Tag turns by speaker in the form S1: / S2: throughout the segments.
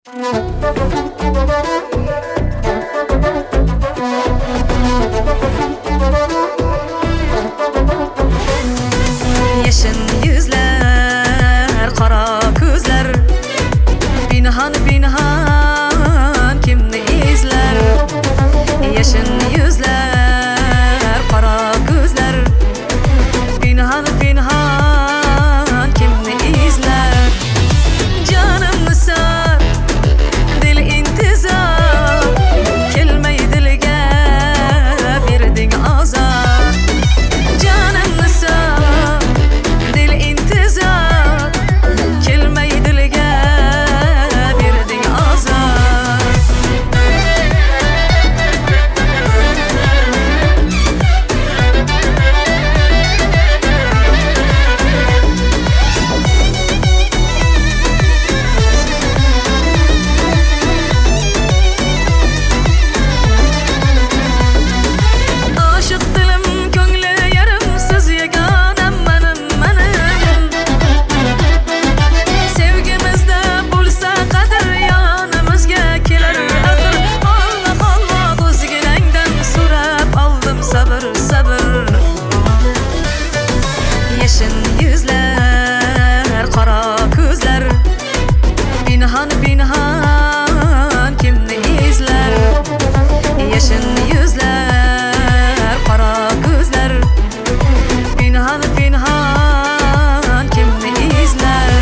S1: Yeşil yüzler, kara gözler, pinhan pinhan kimni izler? Yeşil yüzler, kara gözler, pinhan pinhan kimni izler? Canımı sar, dil intizar, kelime-i dilge birdin azar. Canımı sar, dil intizar, kelime-i dilge birdin azar. Aşık dilim köngli yarım, siz yeganem menim. Sevgimizde bulsa kadir, yanımızga keler ahir. Allah Allah o'zginangdan so'rab aldım sabır sabır. Yeşil yüzler, kara gözler, pinhan pinhan kimni izler? Yeşil yüzler, kara gözler, pinhan pinhan kimni izler?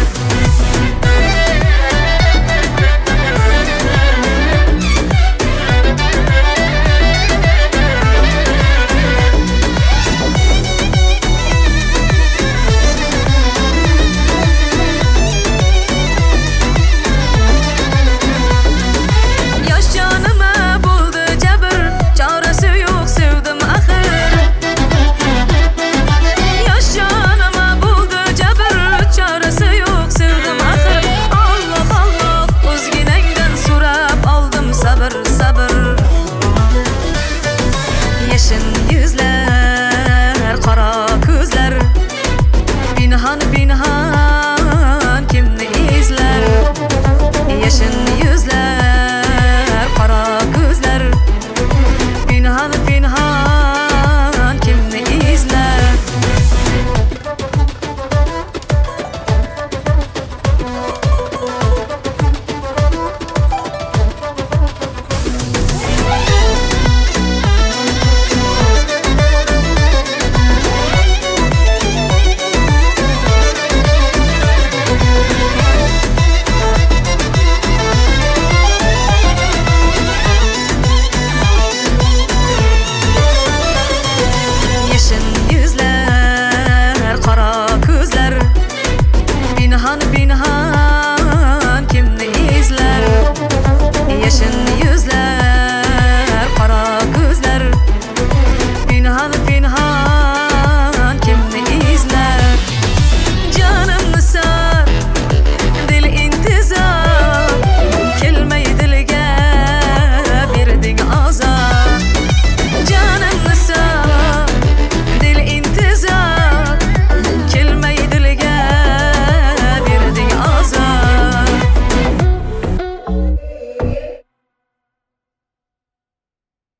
S1: Yaş canıma buldu jabr, çaresi yok sevdim ahir. Yaş canıma buldu jabr, çaresi yok sevdim ahir. Allah Allah o'zginangdan so'rab aldım sabır sabır. Yeşil yüzler, kara gözler, pinhan pinhan kimni izler? Yeşil yüzler, kara gözler, pinhan pinhan kimni izler? Yeşil yüzler, kara gözler, pinhan pinhan